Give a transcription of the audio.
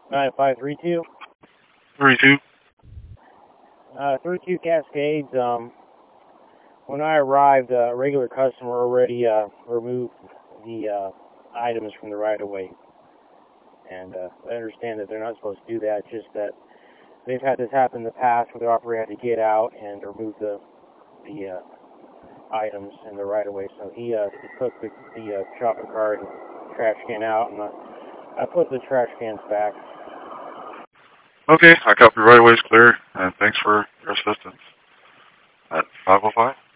9532. 32. 32 Cascades. When I arrived, a regular customer already removed the items from the right-of-way. And I understand that they're not supposed to do that, just that they've had this happen in the past where the operator had to get out and remove the items in the right-of-way. So he took the shopping cart and trash can out, and I put the trash cans back. Okay, I copy right away is clear, and thanks for your assistance. At 505.